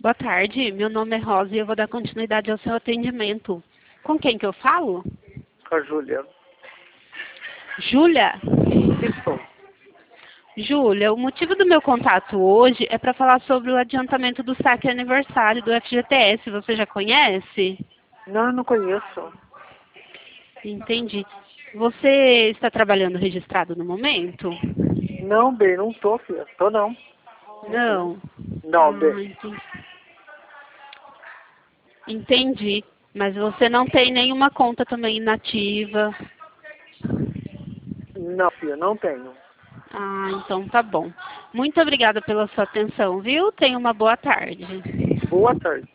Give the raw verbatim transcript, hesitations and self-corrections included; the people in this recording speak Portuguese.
Boa tarde, meu nome é Rosa e eu vou dar continuidade ao seu atendimento. Com quem que eu falo? Com a Júlia. Júlia? Isso. Júlia, o motivo do meu contato hoje é para falar sobre o adiantamento do saque aniversário do F G T S. Você já conhece? Não, eu não conheço. Entendi. Você está trabalhando registrado no momento? Não, B, não tô, filha. Tô não. Não. Não, Ah, B. entendi. Entendi. Mas você não tem nenhuma conta também inativa? Não, filha, não tenho. Ah, então tá bom. Muito obrigada pela sua atenção, viu? Tenha uma boa tarde. Boa tarde.